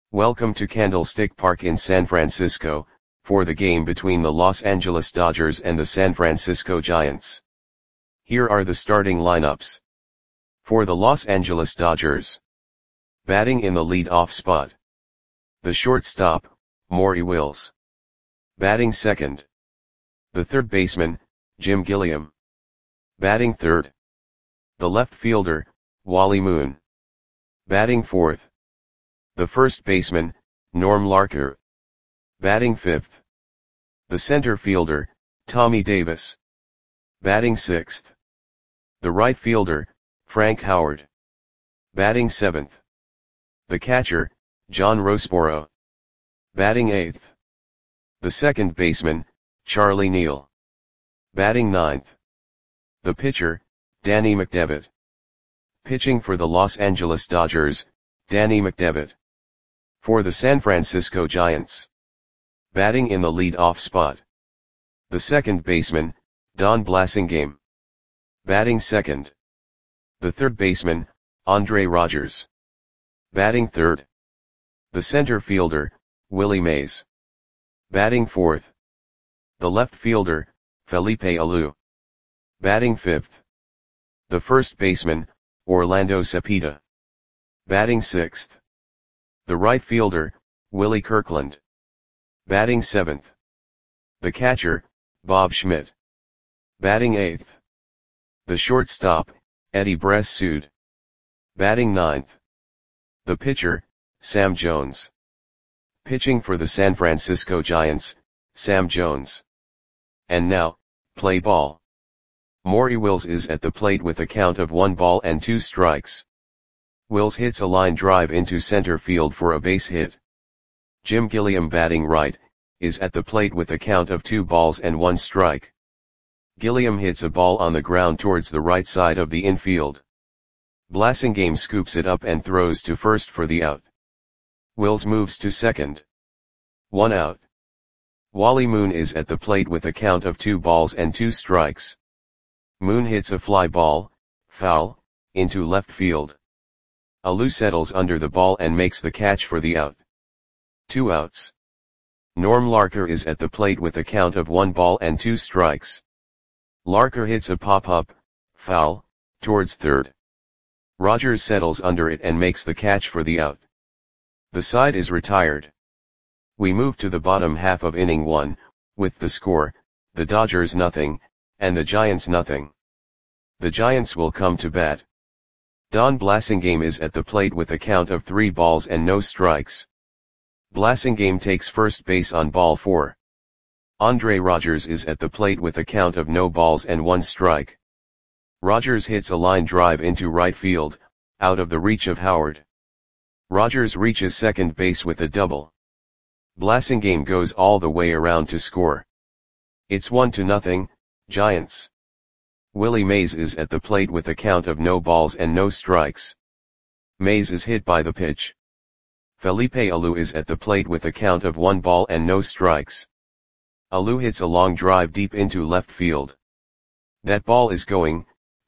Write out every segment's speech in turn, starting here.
Welcome to Candlestick Park in San Francisco, for the game between the Los Angeles Dodgers and the San Francisco Giants. Here are the starting lineups. For the Los Angeles Dodgers. Batting in the lead-off spot. The shortstop, Maury Wills. Batting second. The third baseman, Jim Gilliam. Batting third. The left fielder, Wally Moon. Batting fourth. The first baseman, Norm Larker. Batting fifth. The center fielder, Tommy Davis. Batting sixth. The right fielder, Frank Howard. Batting seventh. The catcher, John Roseboro. Batting eighth. The second baseman, Charlie Neal. Batting ninth. The pitcher, Danny McDevitt. Pitching for the Los Angeles Dodgers, Danny McDevitt. For the San Francisco Giants. Batting in the lead-off spot. The second baseman, Don Blasingame. Batting second. The third baseman, Andre Rogers. Batting third. The center fielder, Willie Mays. Batting fourth. The left fielder, Felipe Alou. Batting fifth. The first baseman, Orlando Cepeda. Batting sixth. The right fielder, Willie Kirkland. Batting seventh. The catcher, Bob Schmidt. Batting eighth. The shortstop, Eddie Bressoud. Batting ninth. The pitcher, Sam Jones. Pitching for the San Francisco Giants, Sam Jones. And now, play ball. Maury Wills is at the plate with a count of 1 ball and 2 strikes. Wills hits a line drive into center field for a base hit. Jim Gilliam, batting right, is at the plate with a count of 2 balls and 1 strike. Gilliam hits a ball on the ground towards the right side of the infield. Blasingame scoops it up and throws to first for the out. Wills moves to second. 1 out. Wally Moon is at the plate with a count of 2 balls and 2 strikes. Moon hits a fly ball, foul, into left field. Alou settles under the ball and makes the catch for the out. 2 outs. Norm Larker is at the plate with a count of 1 ball and 2 strikes. Larker hits a pop-up, foul, towards third. Rogers settles under it and makes the catch for the out. The side is retired. We move to the bottom half of inning 1, with the score, the Dodgers nothing, and the Giants nothing. The Giants will come to bat. Don Blasingame is at the plate with a count of 3 balls and no strikes. Blasingame takes first base on ball 4. Andre Rogers is at the plate with a count of no balls and 1 strike. Rogers hits a line drive into right field, out of the reach of Howard. Rogers reaches second base with a double. Blasingame goes all the way around to score. It's 1-0, Giants. Willie Mays is at the plate with a count of no balls and no strikes. Mays is hit by the pitch. Felipe Alou is at the plate with a count of 1 ball and no strikes. Alou hits a long drive deep into left field. That ball is gone.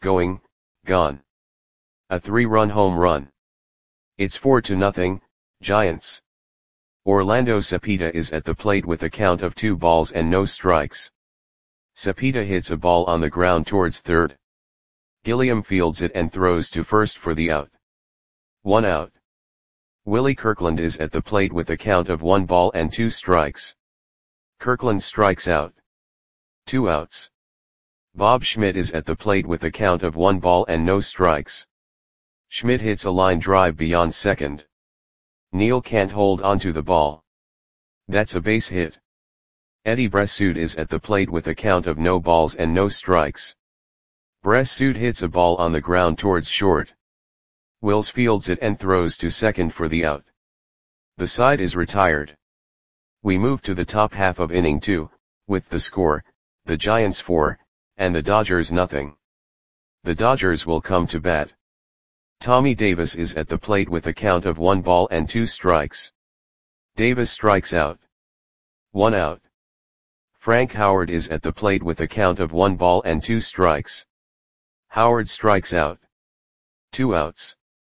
A 3-run home run. It's 4-0, Giants. Orlando Cepeda is at the plate with a count of 2 balls and no strikes. Cepeda hits a ball on the ground towards third. Gilliam fields it and throws to first for the out. 1 out. Willie Kirkland is at the plate with a count of 1 ball and 2 strikes. Kirkland strikes out. 2 outs. Bob Schmidt is at the plate with a count of 1 ball and no strikes. Schmidt hits a line drive beyond second. Neal can't hold onto the ball. That's a base hit. Eddie Bressoud is at the plate with a count of no balls and no strikes. Bressoud hits a ball on the ground towards short. Wills fields it and throws to second for the out. The side is retired. We move to the top half of inning 2, with the score, the Giants 4, and the Dodgers nothing. The Dodgers will come to bat. Tommy Davis is at the plate with a count of 1 ball and 2 strikes. Davis strikes out. 1 out. Frank Howard is at the plate with a count of 1 ball and 2 strikes. Howard strikes out. 2 outs.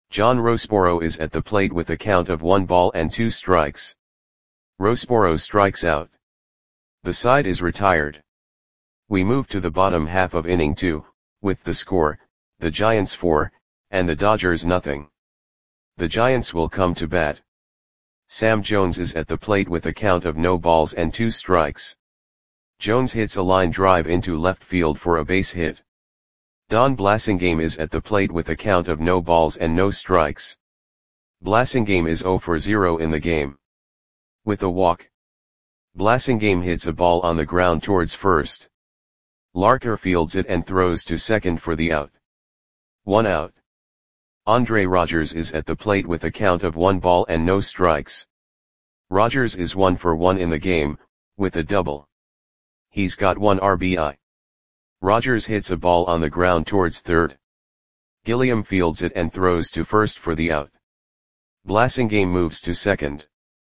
John Rosboro is at the plate with a count of 1 ball and 2 strikes. Rosboro strikes out. The side is retired. We move to the bottom half of inning 2, with the score, the Giants 4, and the Dodgers nothing. The Giants will come to bat. Sam Jones is at the plate with a count of no balls and 2 strikes. Jones hits a line drive into left field for a base hit. Don Blasingame is at the plate with a count of no balls and no strikes. Blasingame is 0 for 0 in the game. With a walk, Blasingame hits a ball on the ground towards first. Larker fields it and throws to second for the out. 1 out. Andre Rogers is at the plate with a count of 1 ball and no strikes. Rogers is 1 for 1 in the game, with a double. He's got 1 RBI. Rogers hits a ball on the ground towards third. Gilliam fields it and throws to first for the out. Blasingame moves to second.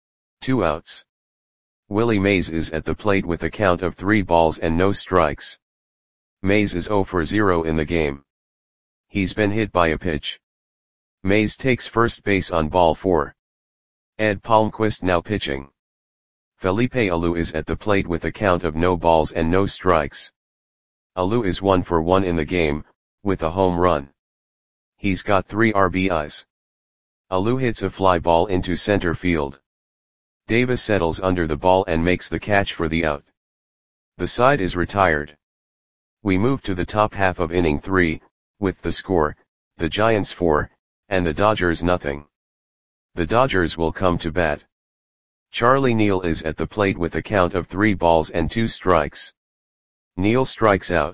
2 outs. Willie Mays is at the plate with a count of 3 balls and no strikes. Mays is 0 for 0 in the game. He's been hit by a pitch. Mays takes first base on ball 4. Ed Palmquist now pitching. Felipe Alou is at the plate with a count of no balls and no strikes. Alou is 1 for 1 in the game, with a home run. He's got 3 RBIs. Alou hits a fly ball into center field. Davis settles under the ball and makes the catch for the out. The side is retired. We move to the top half of inning 3, with the score, the Giants 4, and the Dodgers nothing. The Dodgers will come to bat. Charlie Neal is at the plate with a count of 3 balls and 2 strikes. Neal strikes out.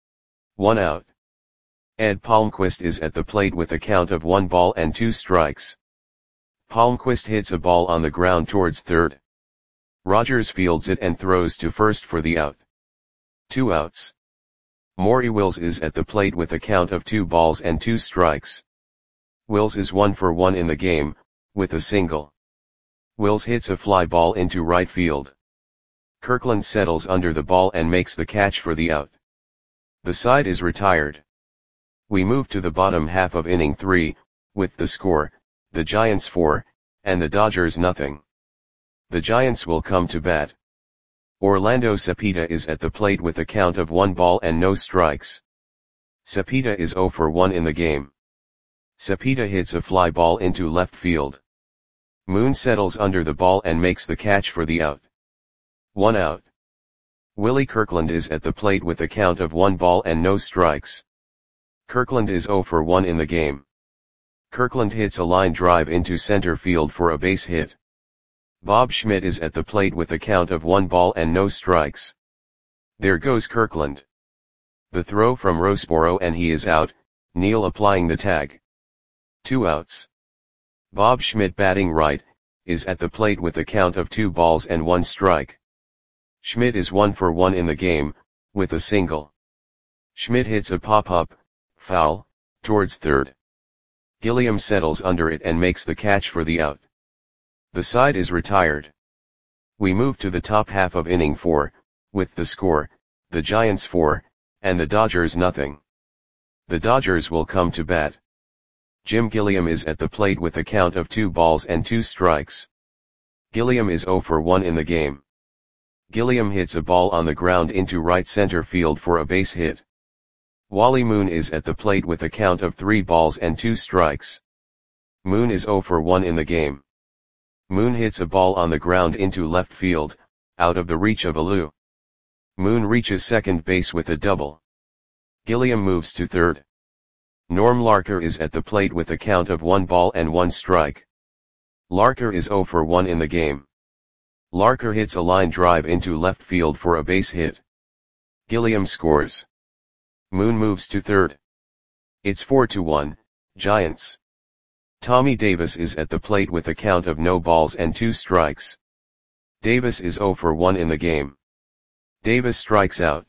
1 out. Ed Palmquist is at the plate with a count of 1 ball and 2 strikes. Palmquist hits a ball on the ground towards third. Rogers fields it and throws to first for the out. 2 outs. Maury Wills is at the plate with a count of 2 balls and 2 strikes. Wills is 1 for 1 in the game, with a single. Wills hits a fly ball into right field. Kirkland settles under the ball and makes the catch for the out. The side is retired. We move to the bottom half of inning 3, with the score, the Giants 4, and the Dodgers nothing. The Giants will come to bat. Orlando Cepeda is at the plate with a count of 1 ball and no strikes. Cepeda is 0 for 1 in the game. Cepeda hits a fly ball into left field. Moon settles under the ball and makes the catch for the out. 1 out. Willie Kirkland is at the plate with a count of 1 ball and no strikes. Kirkland is 0 for 1 in the game. Kirkland hits a line drive into center field for a base hit. Bob Schmidt is at the plate with a count of 1 ball and no strikes. There goes Kirkland. The throw from Rosboro and he is out, Neal applying the tag. 2 outs. Bob Schmidt batting right, is at the plate with a count of 2 balls and 1 strike. Schmidt is 1 for 1 in the game, with a single. Schmidt hits a pop-up, foul, towards third. Gilliam settles under it and makes the catch for the out. The side is retired. We move to the top half of inning 4, with the score, the Giants 4, and the Dodgers nothing. The Dodgers will come to bat. Jim Gilliam is at the plate with a count of 2 balls and 2 strikes. Gilliam is 0 for 1 in the game. Gilliam hits a ball on the ground into right center field for a base hit. Wally Moon is at the plate with a count of 3 balls and 2 strikes. Moon is 0 for 1 in the game. Moon hits a ball on the ground into left field, out of the reach of Alou. Moon reaches second base with a double. Gilliam moves to third. Norm Larker is at the plate with a count of 1 ball and 1 strike. Larker is 0 for 1 in the game. Larker hits a line drive into left field for a base hit. Gilliam scores. Moon moves to third. It's 4-1, Giants. Tommy Davis is at the plate with a count of no balls and 2 strikes. Davis is 0 for 1 in the game. Davis strikes out.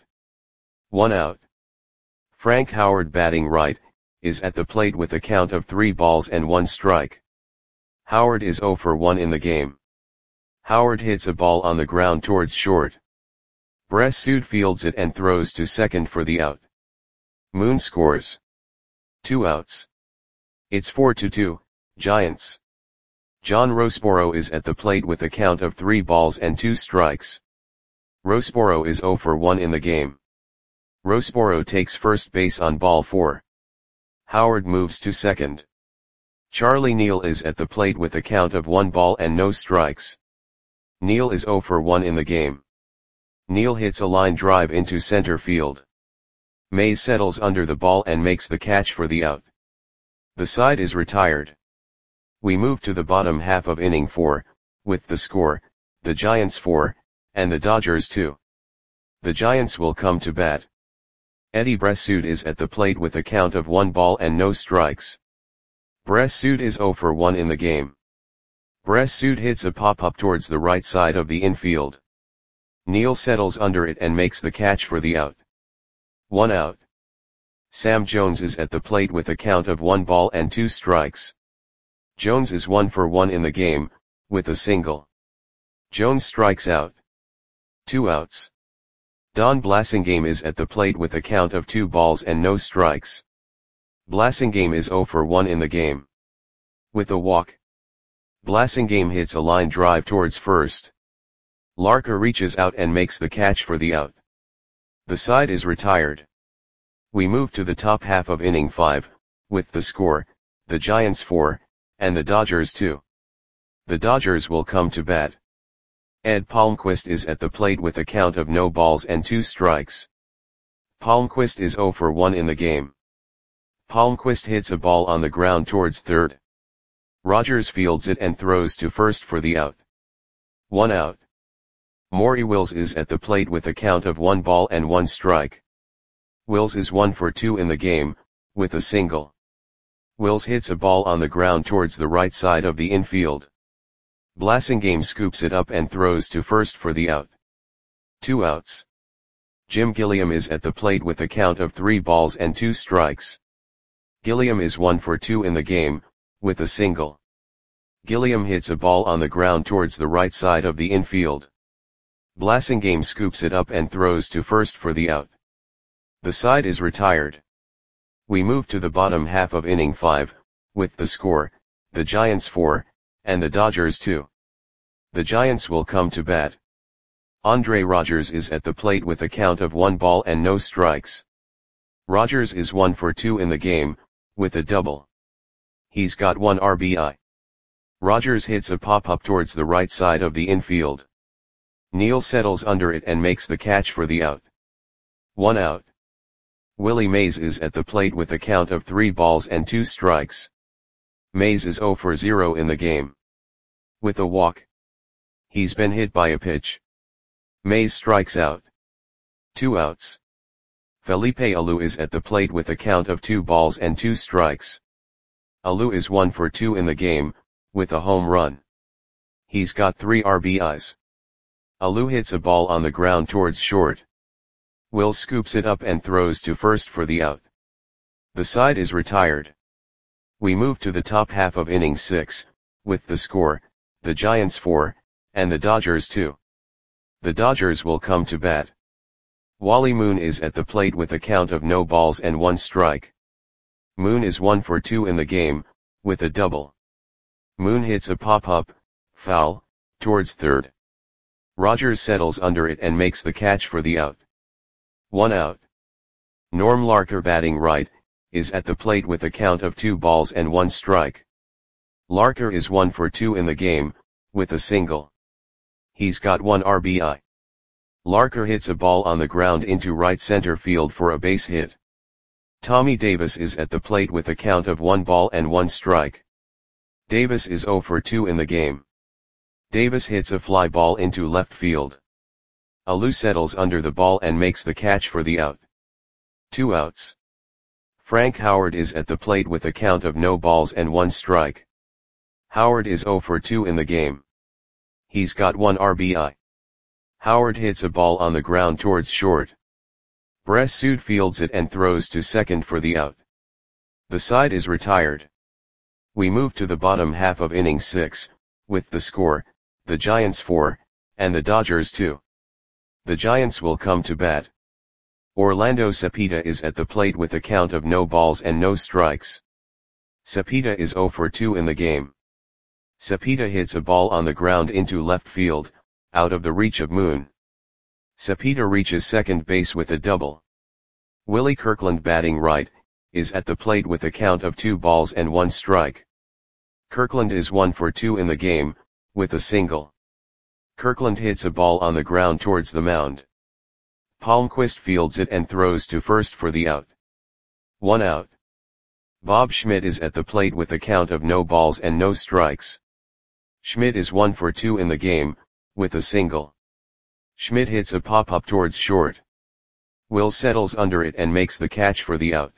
1 out. Frank Howard batting right, is at the plate with a count of 3 balls and 1 strike. Howard is 0 for 1 in the game. Howard hits a ball on the ground towards short. Bressoud fields it and throws to second for the out. Moon scores. 2 outs. It's 4-2, Giants. John Roseboro is at the plate with a count of 3 balls and 2 strikes. Roseboro is 0 for 1 in the game. Roseboro takes first base on ball 4. Howard moves to second. Charlie Neal is at the plate with a count of 1 ball and no strikes. Neal is 0 for 1 in the game. Neal hits a line drive into center field. Mays settles under the ball and makes the catch for the out. The side is retired. We move to the bottom half of inning 4, with the score, the Giants 4, and the Dodgers 2. The Giants will come to bat. Eddie Bressoud is at the plate with a count of 1 ball and no strikes. Bressoud is 0 for 1 in the game. Bressoud hits a pop-up towards the right side of the infield. Neal settles under it and makes the catch for the out. 1 out. Sam Jones is at the plate with a count of 1 ball and 2 strikes. Jones is 1 for 1 in the game, with a single. Jones strikes out. 2 outs. Don Blasingame is at the plate with a count of 2 balls and no strikes. Blasingame is 0 for 1 in the game. With a walk. Blasingame hits a line drive towards first. Larker reaches out and makes the catch for the out. The side is retired. We move to the top half of inning 5, with the score, the Giants 4, and the Dodgers 2. The Dodgers will come to bat. Ed Palmquist is at the plate with a count of no balls and 2 strikes. Palmquist is 0 for 1 in the game. Palmquist hits a ball on the ground towards third. Rogers fields it and throws to first for the out. 1 out. Maury Wills is at the plate with a count of 1 ball and 1 strike. Wills is 1 for 2 in the game, with a single. Wills hits a ball on the ground towards the right side of the infield. Blasingame scoops it up and throws to first for the out. 2 outs. Jim Gilliam is at the plate with a count of 3 balls and 2 strikes. Gilliam is 1 for 2 in the game, with a single. Gilliam hits a ball on the ground towards the right side of the infield. Blasingame scoops it up and throws to first for the out. The side is retired. We move to the bottom half of inning 5, with the score, the Giants 4, and the Dodgers 2. The Giants will come to bat. Andre Rogers is at the plate with a count of 1 ball and no strikes. Rogers is 1 for 2 in the game, with a double. He's got 1 RBI. Rogers hits a pop-up towards the right side of the infield. Neal settles under it and makes the catch for the out. 1 out. Willie Mays is at the plate with a count of 3 balls and 2 strikes. Mays is 0 for 0 in the game. With a walk. He's been hit by a pitch. Mays strikes out. 2 outs. Felipe Alou is at the plate with a count of 2 balls and 2 strikes. Alou is 1 for 2 in the game, with a home run. He's got 3 RBIs. Alou hits a ball on the ground towards short. Will scoops it up and throws to first for the out. The side is retired. We move to the top half of inning 6, with the score, the Giants 4, and the Dodgers 2. The Dodgers will come to bat. Wally Moon is at the plate with a count of no balls and 1 strike. Moon is 1 for 2 in the game, with a double. Moon hits a pop-up, foul, towards third. Rogers settles under it and makes the catch for the out. 1 out. Norm Larker, batting right, is at the plate with a count of 2 balls and 1 strike. Larker is 1 for 2 in the game, with a single. He's got 1 RBI. Larker hits a ball on the ground into right center field for a base hit. Tommy Davis is at the plate with a count of 1 ball and 1 strike. Davis is 0 for 2 in the game. Davis hits a fly ball into left field. Alou settles under the ball and makes the catch for the out. 2 outs. Frank Howard is at the plate with a count of no balls and 1 strike. Howard is 0 for 2 in the game. He's got 1 RBI. Howard hits a ball on the ground towards short. Bressoud fields it and throws to second for the out. The side is retired. We move to the bottom half of inning 6, with the score, the Giants 4, and the Dodgers 2. The Giants will come to bat. Orlando Cepeda is at the plate with a count of no balls and no strikes. Cepeda is 0 for 2 in the game. Cepeda hits a ball on the ground into left field, out of the reach of Moon. Cepeda reaches second base with a double. Willie Kirkland, batting right, is at the plate with a count of 2 balls and 1 strike. Kirkland is 1 for 2 in the game, with a single. Kirkland hits a ball on the ground towards the mound. Palmquist fields it and throws to first for the out. 1 out. Bob Schmidt is at the plate with a count of no balls and no strikes. Schmidt is 1 for 2 in the game, with a single. Schmidt hits a pop-up towards short. Will settles under it and makes the catch for the out.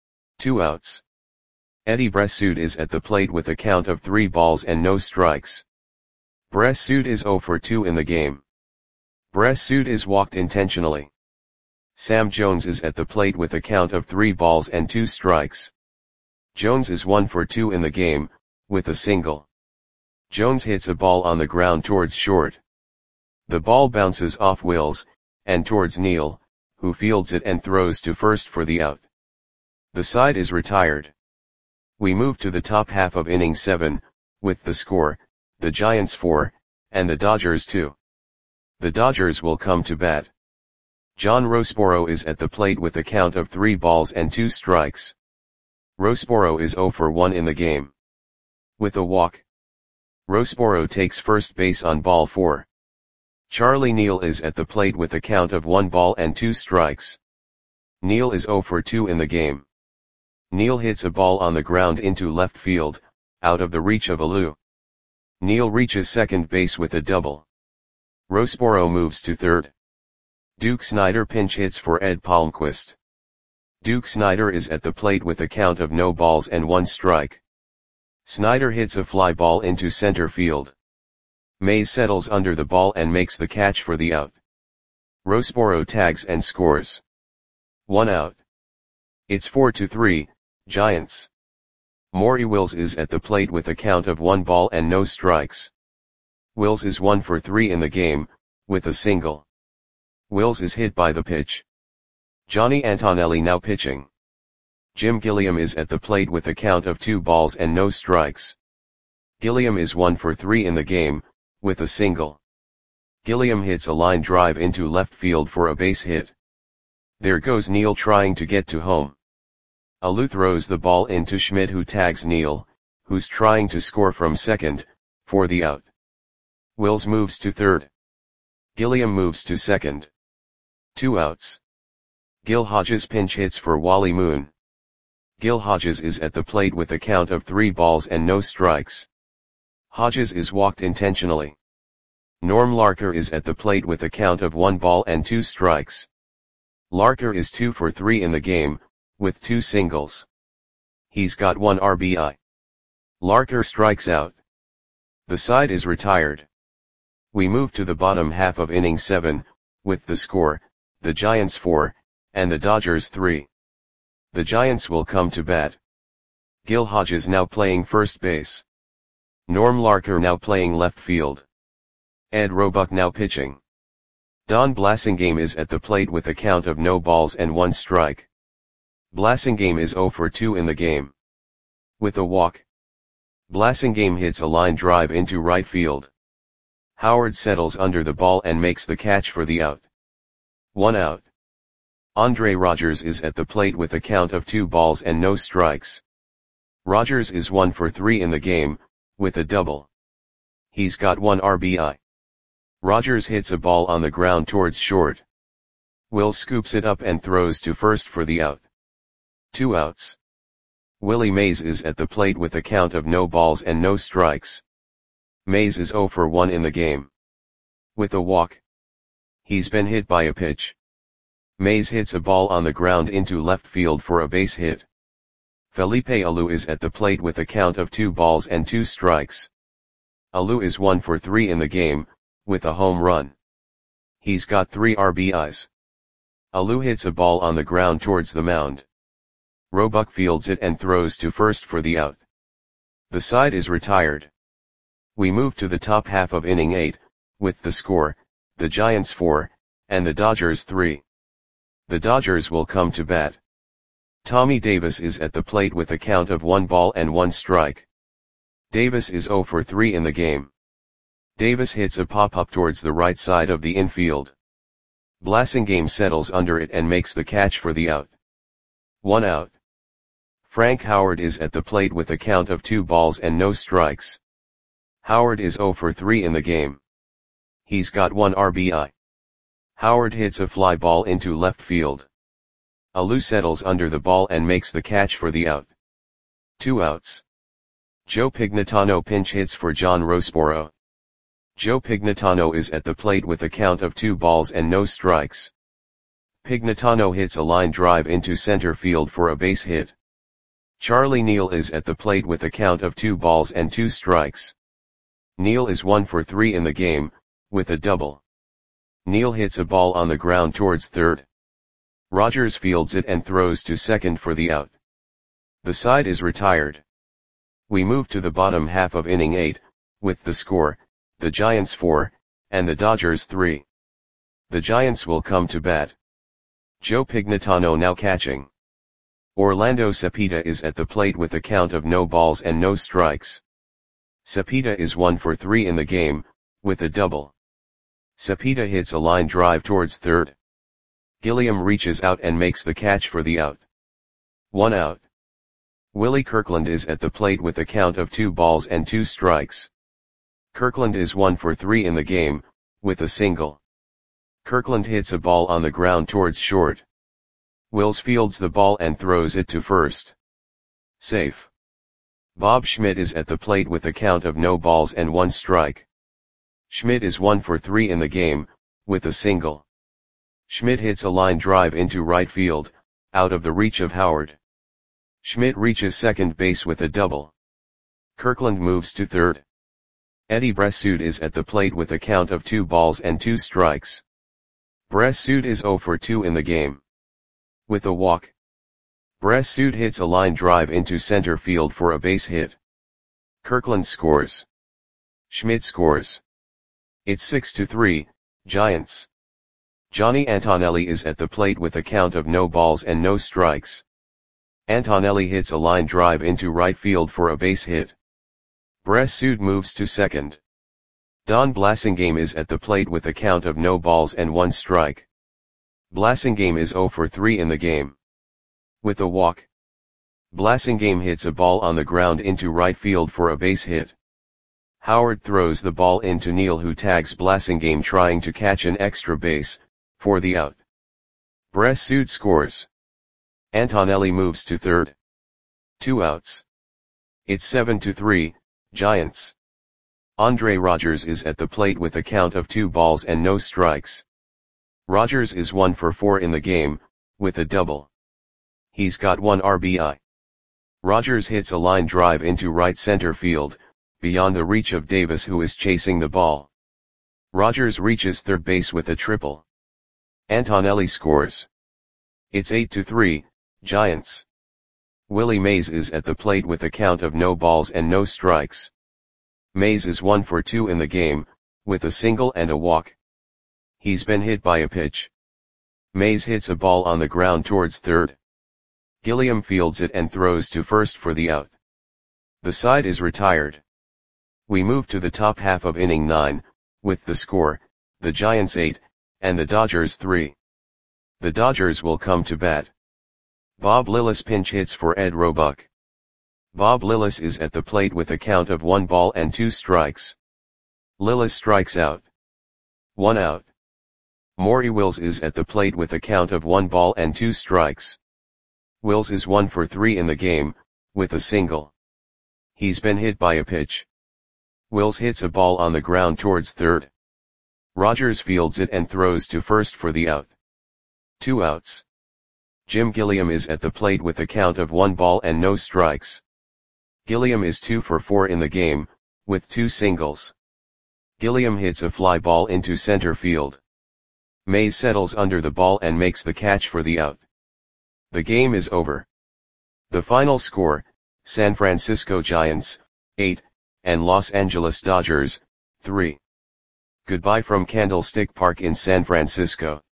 2 outs. Eddie Bressoud is at the plate with a count of 3 balls and no strikes. Bressoud is 0 for 2 in the game. Bressoud is walked intentionally. Sam Jones is at the plate with a count of 3 balls and 2 strikes. Jones is 1 for 2 in the game, with a single. Jones hits a ball on the ground towards short. The ball bounces off Wills, and towards Neal, who fields it and throws to first for the out. The side is retired. We move to the top half of inning 7, with the score, the Giants 4, and the Dodgers 2. The Dodgers will come to bat. John Roseboro is at the plate with a count of 3 balls and 2 strikes. Roseboro is 0 for 1 in the game. With a walk. Roseboro takes first base on ball 4. Charlie Neal is at the plate with a count of 1 ball and 2 strikes. Neal is 0 for 2 in the game. Neal hits a ball on the ground into left field, out of the reach of Alou. Neal reaches second base with a double. Roseboro moves to third. Duke Snider pinch hits for Ed Palmquist. Duke Snider is at the plate with a count of no balls and 1 strike. Snider hits a fly ball into center field. Mays settles under the ball and makes the catch for the out. Roseboro tags and scores. 1 out. It's 4-3, Giants. Maury Wills is at the plate with a count of 1 ball and no strikes. Wills is 1 for 3 in the game, with a single. Wills is hit by the pitch. Johnny Antonelli now pitching. Jim Gilliam is at the plate with a count of 2 balls and no strikes. Gilliam is 1 for 3 in the game, with a single. Gilliam hits a line drive into left field for a base hit. There goes Neal trying to get to home. Alou throws the ball into Schmidt, who tags Neal, who's trying to score from second, for the out. Wills moves to third. Gilliam moves to second. 2 outs. Gil Hodges pinch hits for Wally Moon. Gil Hodges is at the plate with a count of 3 balls and no strikes. Hodges is walked intentionally. Norm Larker is at the plate with a count of 1 ball and 2 strikes. Larker is 2 for 3 in the game, with 2 singles. He's got 1 RBI. Larker strikes out. The side is retired. We move to the bottom half of inning 7, with the score, the Giants 4, and the Dodgers 3. The Giants will come to bat. Gil Hodges now playing first base. Norm Larker now playing left field. Ed Roebuck now pitching. Don Blasingame is at the plate with a count of no balls and 1 strike. Blasingame is 0 for 2 in the game. With a walk. Blasingame hits a line drive into right field. Howard settles under the ball and makes the catch for the out. 1 out. Andre Rogers is at the plate with a count of 2 balls and no strikes. Rogers is 1 for 3 in the game, with a double. He's got 1 RBI. Rogers hits a ball on the ground towards short. Will scoops it up and throws to first for the out. 2 outs. Willie Mays is at the plate with a count of no balls and no strikes. Mays is 0 for 1 in the game. With a walk. He's been hit by a pitch. Mays hits a ball on the ground into left field for a base hit. Felipe Alou is at the plate with a count of 2 balls and 2 strikes. Alou is 1 for 3 in the game, with a home run. He's got 3 RBIs. Alou hits a ball on the ground towards the mound. Roebuck fields it and throws to first for the out. The side is retired. We move to the top half of inning 8, with the score, the Giants 4, and the Dodgers 3. The Dodgers will come to bat. Tommy Davis is at the plate with a count of 1 ball and 1 strike. Davis is 0 for 3 in the game. Davis hits a pop-up towards the right side of the infield. Blasingame settles under it and makes the catch for the out. 1 out. Frank Howard is at the plate with a count of 2 balls and no strikes. Howard is 0 for 3 in the game. He's got 1 RBI. Howard hits a fly ball into left field. Alou settles under the ball and makes the catch for the out. 2 outs. Joe Pignatano pinch hits for John Rosporo. Joe Pignatano is at the plate with a count of 2 balls and no strikes. Pignatano hits a line drive into center field for a base hit. Charlie Neal is at the plate with a count of 2 balls and 2 strikes. Neal is 1 for 3 in the game, with a double. Neal hits a ball on the ground towards third. Rogers fields it and throws to second for the out. The side is retired. We move to the bottom half of inning 8, with the score, the Giants 4, and the Dodgers 3. The Giants will come to bat. Joe Pignatano now catching. Orlando Cepeda is at the plate with a count of no balls and no strikes. Cepeda is 1 for 3 in the game, with a double. Cepeda hits a line drive towards third. Gilliam reaches out and makes the catch for the out. 1 out. Willie Kirkland is at the plate with a count of 2 balls and 2 strikes. Kirkland is 1 for 3 in the game, with a single. Kirkland hits a ball on the ground towards short. Wills fields the ball and throws it to first. Safe. Bob Schmidt is at the plate with a count of no balls and 1 strike. Schmidt is 1 for 3 in the game, with a single. Schmidt hits a line drive into right field, out of the reach of Howard. Schmidt reaches second base with a double. Kirkland moves to third. Eddie Bressoud is at the plate with a count of 2 balls and 2 strikes. Bressoud is 0 for 2 in the game. With a walk. Bressoud hits a line drive into center field for a base hit. Kirkland scores. Schmidt scores. It's 6-3, Giants. Johnny Antonelli is at the plate with a count of no balls and no strikes. Antonelli hits a line drive into right field for a base hit. Bressoud moves to second. Don Blasingame is at the plate with a count of no balls and 1 strike. Blasingame is 0 for 3 in the game. With a walk. Blasingame hits a ball on the ground into right field for a base hit. Howard throws the ball into Neal, who tags Blasingame trying to catch an extra base, for the out. Bressoud scores. Antonelli moves to third. 2 outs. It's 7-3, Giants. Andre Rogers is at the plate with a count of 2 balls and no strikes. Rogers is 1 for 4 in the game, with a double. He's got 1 RBI. Rogers hits a line drive into right center field, beyond the reach of Davis, who is chasing the ball. Rogers reaches third base with a triple. Antonelli scores. It's 8-3, Giants. Willie Mays is at the plate with a count of no balls and no strikes. Mays is 1 for 2 in the game, with a single and a walk. He's been hit by a pitch. Mays hits a ball on the ground towards third. Gilliam fields it and throws to first for the out. The side is retired. We move to the top half of inning 9, with the score, the Giants 8, and the Dodgers 3. The Dodgers will come to bat. Bob Lillis pinch hits for Ed Roebuck. Bob Lillis is at the plate with a count of 1 ball and 2 strikes. Lillis strikes out. 1 out. Maury Wills is at the plate with a count of 1 ball and 2 strikes. Wills is 1 for 3 in the game, with a single. He's been hit by a pitch. Wills hits a ball on the ground towards third. Rogers fields it and throws to first for the out. 2 outs. Jim Gilliam is at the plate with a count of 1 ball and no strikes. Gilliam is 2 for 4 in the game, with 2 singles. Gilliam hits a fly ball into center field. Mays settles under the ball and makes the catch for the out. The game is over. The final score, San Francisco Giants, 8, and Los Angeles Dodgers, 3. Goodbye from Candlestick Park in San Francisco.